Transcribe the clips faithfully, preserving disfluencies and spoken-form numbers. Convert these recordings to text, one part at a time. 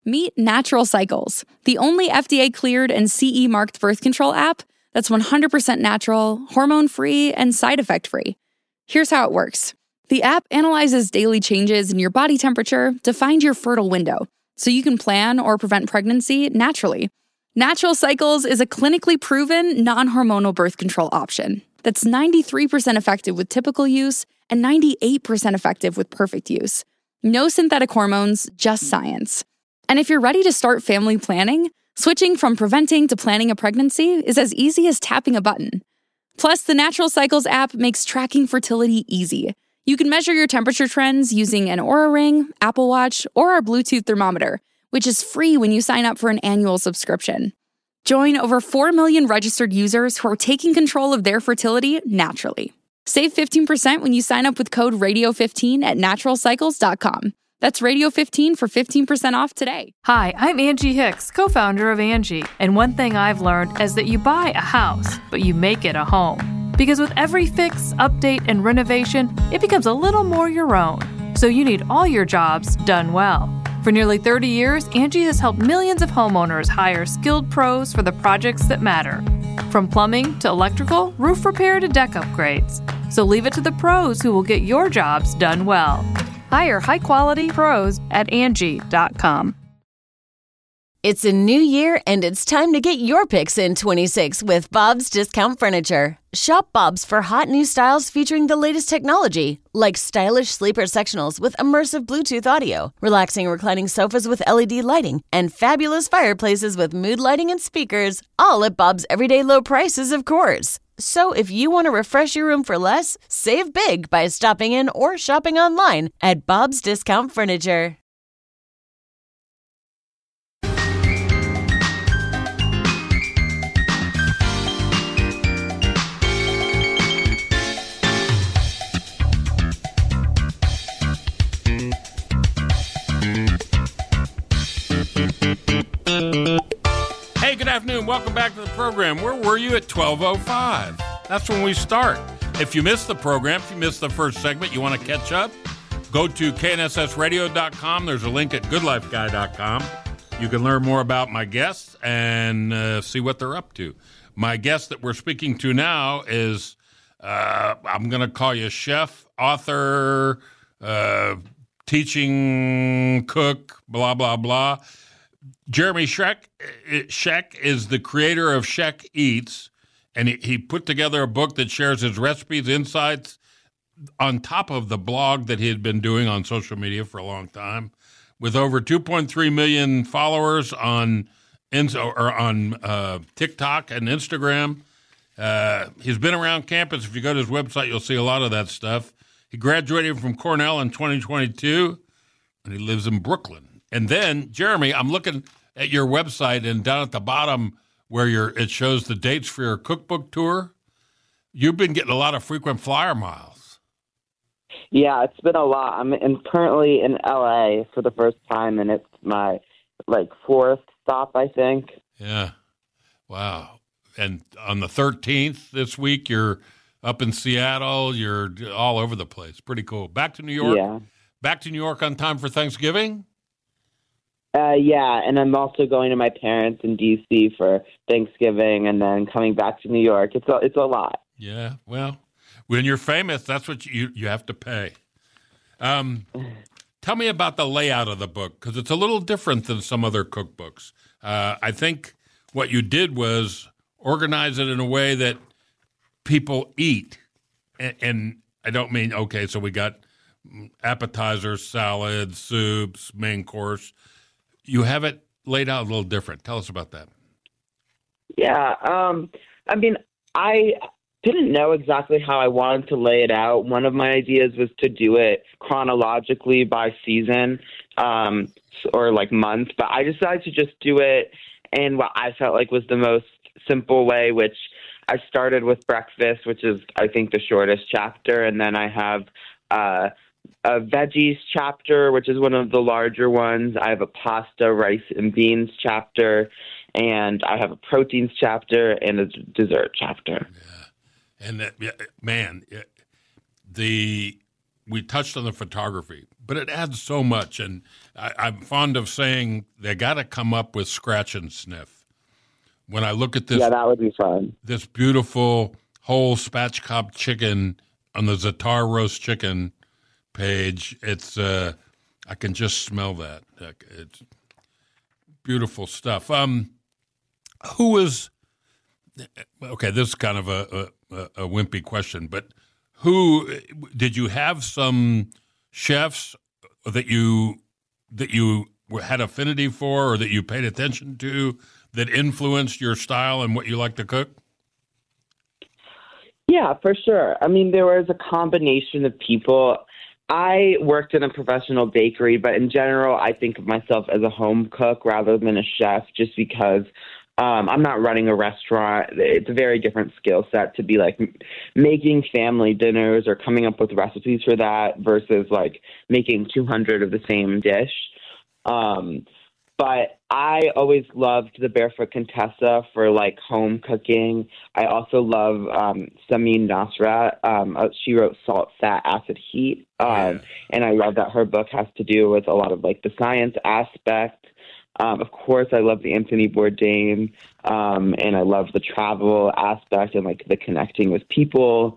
Meet Natural Cycles, the only F D A-cleared and C E-marked birth control app that's one hundred percent natural, hormone-free, and side effect-free. Here's how it works. The app analyzes daily changes in your body temperature to find your fertile window, so you can plan or prevent pregnancy naturally. Natural Cycles is a clinically proven, non-hormonal birth control option that's ninety-three percent effective with typical use and ninety-eight percent effective with perfect use. No synthetic hormones, just science. And if you're ready to start family planning, switching from preventing to planning a pregnancy is as easy as tapping a button. Plus, the Natural Cycles app makes tracking fertility easy. You can measure your temperature trends using an Oura Ring, Apple Watch, or our Bluetooth thermometer, which is free when you sign up for an annual subscription. Join over four million registered users who are taking control of their fertility naturally. Save fifteen percent when you sign up with code radio fifteen at natural cycles dot com. That's radio fifteen for fifteen percent off today. Hi, I'm Angie Hicks, co-founder of Angie. And one thing I've learned is that you buy a house, but you make it a home. Because with every fix, update, and renovation, it becomes a little more your own. So you need all your jobs done well. For nearly thirty years, Angie has helped millions of homeowners hire skilled pros for the projects that matter. From plumbing to electrical, roof repair to deck upgrades. So leave it to the pros who will get your jobs done well. Hire high-quality pros at Angie dot com. It's a new year, and it's time to get your picks in twenty-six with Bob's Discount Furniture. Shop Bob's for hot new styles featuring the latest technology, like stylish sleeper sectionals with immersive Bluetooth audio, relaxing reclining sofas with L E D lighting, and fabulous fireplaces with mood lighting and speakers, all at Bob's everyday low prices, of course. So if you want to refresh your room for less, save big by stopping in or shopping online at Bob's Discount Furniture. Hey, good afternoon. Welcome back to the program. Where were you at twelve oh five? That's when we start. If you missed the program, if you missed the first segment, you want to catch up, go to K N S S radio dot com. There's a link at good life guy dot com. You can learn more about my guests and uh, see what they're up to. My guest that we're speaking to now is, uh, I'm going to call you chef, author, uh, teaching, cook, blah, blah, blah. Jeremy Sheck, Sheck is the creator of Sheck Eats, and he, he put together a book that shares his recipes, insights, on top of the blog that he had been doing on social media for a long time. With over two point three million followers on or on uh, TikTok and Instagram. Uh, he's been around campus. If you go to his website, you'll see a lot of that stuff. He graduated from Cornell in twenty twenty-two, and he lives in Brooklyn. And then, Jeremy, I'm looking at your website, and down at the bottom where you're, it shows the dates for your cookbook tour. You've been getting a lot of frequent flyer miles. Yeah, it's been a lot. I'm in, currently in L A for the first time, and it's my, like, fourth stop, I think. Yeah. Wow. And on the thirteenth this week, you're up in Seattle. You're all over the place. Pretty cool. Back to New York? Yeah. Back to New York on time for Thanksgiving? Uh, yeah, and I'm also going to my parents in D C for Thanksgiving and then coming back to New York. It's a, it's a lot. Yeah, well, when you're famous, that's what you, you have to pay. Um, tell me about the layout of the book, because it's a little different than some other cookbooks. Uh, I think what you did was organize it in a way that people eat. And, and I don't mean, okay, so we got appetizers, salads, soups, main course. You have it laid out a little different. Tell us about that. Yeah, um, I mean, I didn't know exactly how I wanted to lay it out. One of my ideas was to do it chronologically by season um, or like month, but I decided to just do it in what I felt like was the most simple way, which I started with breakfast, which is, I think, the shortest chapter, and then I have uh, a veggies chapter, which is one of the larger ones. I have a pasta, rice, and beans chapter, and I have a proteins chapter and a d- dessert chapter. Yeah. And that, man, the we touched on the photography, but it adds so much. And I, I'm fond of saying they got to come up with scratch and sniff. When I look at this, yeah, that would be fun. This beautiful whole spatchcock chicken on the Zatar roast chicken page, it's uh, I can just smell that. It's beautiful stuff. Um, who was okay? This is kind of a, a, a wimpy question, but who did you have some chefs that you that you had affinity for, or that you paid attention to, that influenced your style and what you like to cook? Yeah, for sure. I mean, there was a combination of people. I worked in a professional bakery, but in general, I think of myself as a home cook rather than a chef, just because um, I'm not running a restaurant. It's a very different skill set to be like making family dinners or coming up with recipes for that versus like making two hundred of the same dish. Um, But I always loved the Barefoot Contessa for like home cooking. I also love um, Samin Nosrat. Um, uh, she wrote Salt, Fat, Acid, Heat. Um, yeah. And I love that her book has to do with a lot of like the science aspect. Um, of course, I love the Anthony Bourdain, um, and I love the travel aspect and like the connecting with people.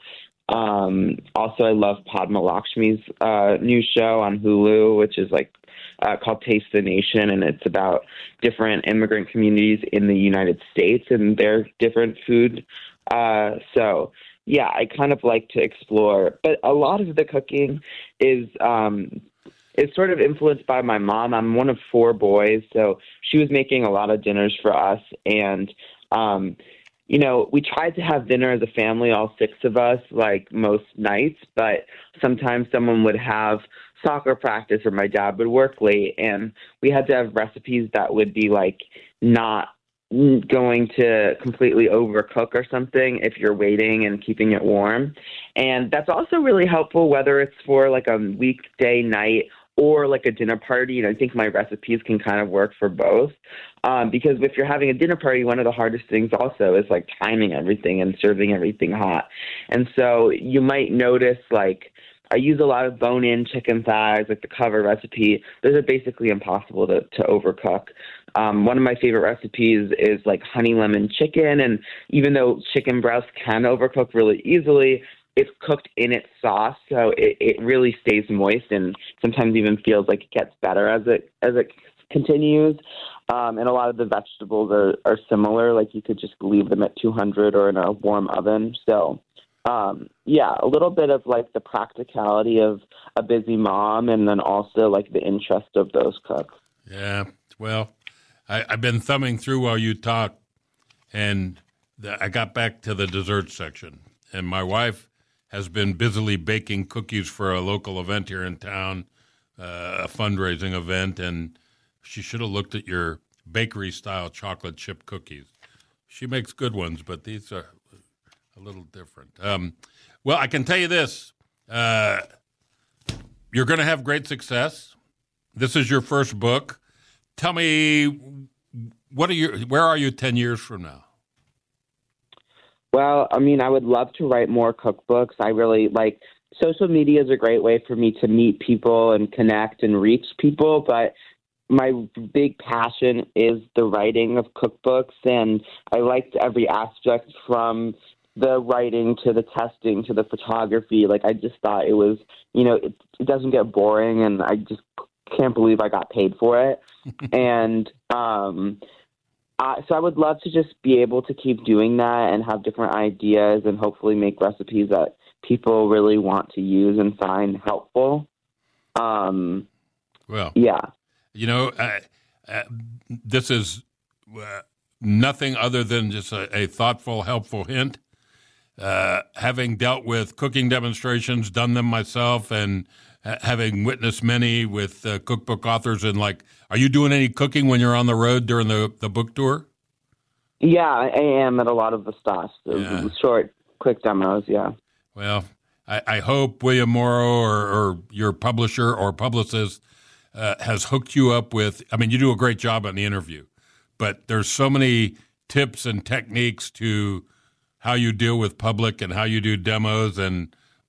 Um, also, I love Padma Lakshmi's uh, new show on Hulu, which is like Uh, called Taste the Nation, and it's about different immigrant communities in the United States and their different food. Uh, so, yeah, I kind of like to explore. But a lot of the cooking is um, is sort of influenced by my mom. I'm one of four boys, so she was making a lot of dinners for us. And, um, you know, we tried to have dinner as a family, all six of us, like most nights, but sometimes someone would have soccer practice or my dad would work late, and we had to have recipes that would be like not going to completely overcook or something if you're waiting and keeping it warm. And that's also really helpful whether it's for like a weekday night or like a dinner party. And I think my recipes can kind of work for both. Um, because if you're having a dinner party, one of the hardest things also is like timing everything and serving everything hot. And so you might notice like I use a lot of bone-in chicken thighs, like the cover recipe. Those are basically impossible to, to overcook. Um, one of my favorite recipes is like honey lemon chicken, and even though chicken breast can overcook really easily, it's cooked in its sauce, so it, it really stays moist and sometimes even feels like it gets better as it as it continues. Um, and a lot of the vegetables are, are similar, like you could just leave them at two hundred or in a warm oven. So Um, yeah, a little bit of like the practicality of a busy mom, and then also like the interest of those cooks. Yeah, well, I, I've been thumbing through while you talk, and the, I got back to the dessert section, and my wife has been busily baking cookies for a local event here in town, uh, a fundraising event, and she should have looked at your bakery-style chocolate chip cookies. She makes good ones, but these are a little different. Um, well, I can tell you this. Uh, you're going to have great success. This is your first book. Tell me, what are you, where are you ten years from now? Well, I mean, I would love to write more cookbooks. I really like social media is a great way for me to meet people and connect and reach people, but my big passion is the writing of cookbooks, and I liked every aspect from the writing to the testing to the photography. Like, I just thought it was, you know, it, it doesn't get boring, and I just can't believe I got paid for it. and um, uh, so I would love to just be able to keep doing that and have different ideas and hopefully make recipes that people really want to use and find helpful. Um, well, yeah. You know, uh, uh, this is uh, nothing other than just a, a thoughtful, helpful hint. Uh, having dealt with cooking demonstrations, done them myself, and ha- having witnessed many with uh, cookbook authors, and like, are you doing any cooking when you're on the road during the, the book tour? Yeah, I am at a lot of the stops, the Yeah. short, quick demos, yeah. Well, I, I hope William Morrow or, or your publisher or publicist uh, has hooked you up with, I mean, you do a great job on the interview, but there's so many tips and techniques to how you deal with public and how you do demos and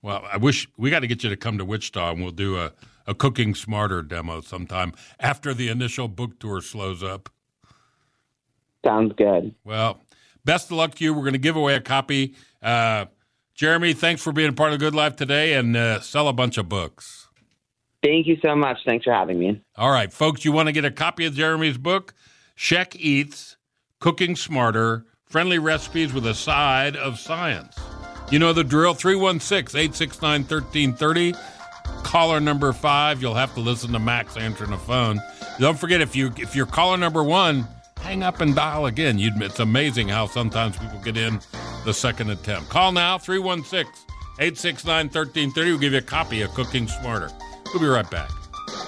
Well, I wish we got to get you to come to Wichita, and we'll do a, a Cooking Smarter demo sometime after the initial book tour slows up. Sounds good. Well, best of luck to you. We're going to give away a copy. Uh, Jeremy, thanks for being a part of Good Life today, and uh, sell a bunch of books. Thank you so much. Thanks for having me. All right, folks, you want to get a copy of Jeremy's book? Sheck Eats, Cooking Smarter, Friendly Recipes with a Side of Science. You know the drill, three one six, eight six nine, one three three zero. Caller number five, you'll have to listen to Max answering the phone. Don't forget, if, you, if you're caller number one, hang up and dial again. You'd, it's amazing how sometimes people get in the second attempt. Call now, three one six, eight six nine, one three three zero. We'll give you a copy of Cooking Smarter. We'll be right back.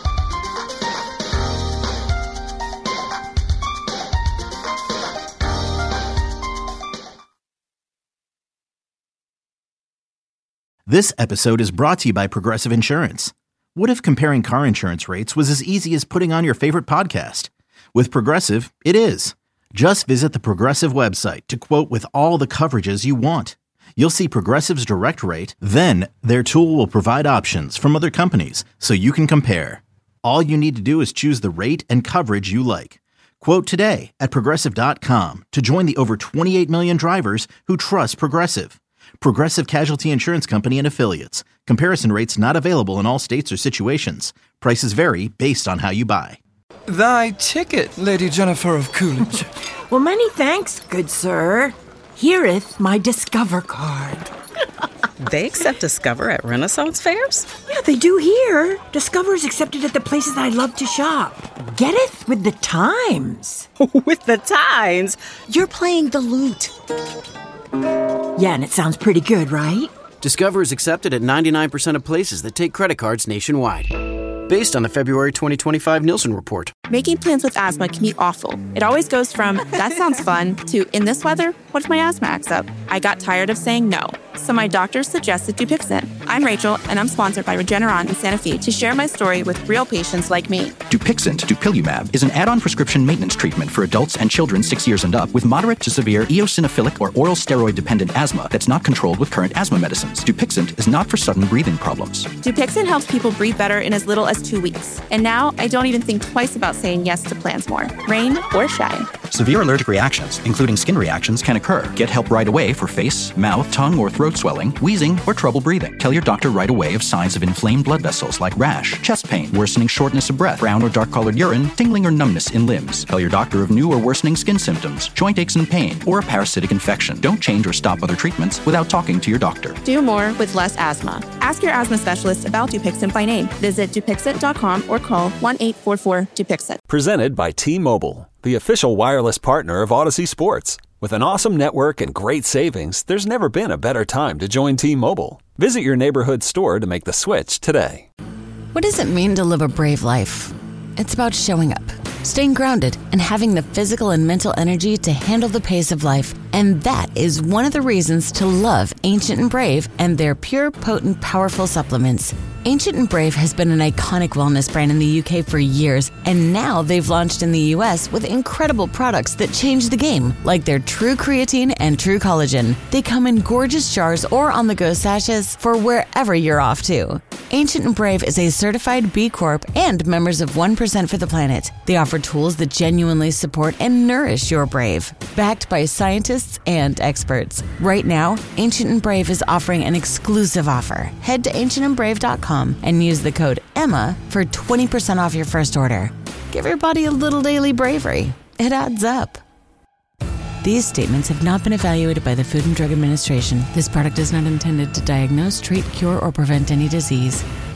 This episode is brought to you by Progressive Insurance. What if comparing car insurance rates was as easy as putting on your favorite podcast? With Progressive, it is. Just visit the Progressive website to quote with all the coverages you want. You'll see Progressive's direct rate, then their tool will provide options from other companies so you can compare. All you need to do is choose the rate and coverage you like. Quote today at Progressive dot com to join the over twenty-eight million drivers who trust Progressive. Progressive Casualty Insurance Company and Affiliates. Comparison rates not available in all states or situations. Prices vary based on how you buy. Thy ticket, Lady Jennifer of Coolidge. Well, many thanks, good sir. Hereeth my Discover card. They accept Discover at Renaissance fairs? Yeah, they do here. Discover is accepted at the places I love to shop. Getteth with the times. With the times? You're playing the lute. Yeah, and it sounds pretty good, right? Discover is accepted at ninety-nine percent of places that take credit cards nationwide. Based on the February twenty twenty-five Nielsen report. Making plans with asthma can be awful. It always goes from, that sounds fun, to, in this weather, what if my asthma acts up? I got tired of saying no, so my doctor suggested Dupixent. I'm Rachel, and I'm sponsored by Regeneron and Sanofi to share my story with real patients like me. Dupixent, dupilumab, is an add-on prescription maintenance treatment for adults and children six years and up with moderate to severe eosinophilic or oral steroid-dependent asthma that's not controlled with current asthma medicines. Dupixent is not for sudden breathing problems. Dupixent helps people breathe better in as little as two weeks. And now, I don't even think twice about saying yes to plans more, rain or shine. Severe allergic reactions, including skin reactions, can occur. Get help right away for face, mouth, tongue, or throat swelling, wheezing, or trouble breathing. Tell your doctor right away of signs of inflamed blood vessels like rash, chest pain, worsening shortness of breath, brown or dark-colored urine, tingling or numbness in limbs. Tell your doctor of new or worsening skin symptoms, joint aches and pain, or a parasitic infection. Don't change or stop other treatments without talking to your doctor. Do more with less asthma. Ask your asthma specialist about Dupixent by name. Visit Dupixent dot com or call one eight four four Dupixent. Presented by T-Mobile, the official wireless partner of Odyssey Sports. With an awesome network and great savings, there's never been a better time to join T-Mobile. Visit your neighborhood store to make the switch today. What does it mean to live a brave life? It's about showing up, staying grounded, and having the physical and mental energy to handle the pace of life. And that is one of the reasons to love Ancient and Brave and their pure, potent, powerful supplements. Ancient and Brave has been an iconic wellness brand in the U K for years, and now they've launched in the U S with incredible products that change the game, like their True Creatine and True Collagen. They come in gorgeous jars or on-the-go sachets for wherever you're off to. Ancient and Brave is a certified B Corp and members of one percent for the Planet. They offer tools that genuinely support and nourish your brave, backed by scientists and experts. Right now, Ancient and Brave is offering an exclusive offer. Head to ancient and brave dot com and use the code Emma for twenty percent off your first order. Give your body a little daily bravery. It adds up. These statements have not been evaluated by the Food and Drug Administration. This product is not intended to diagnose, treat, cure, or prevent any disease.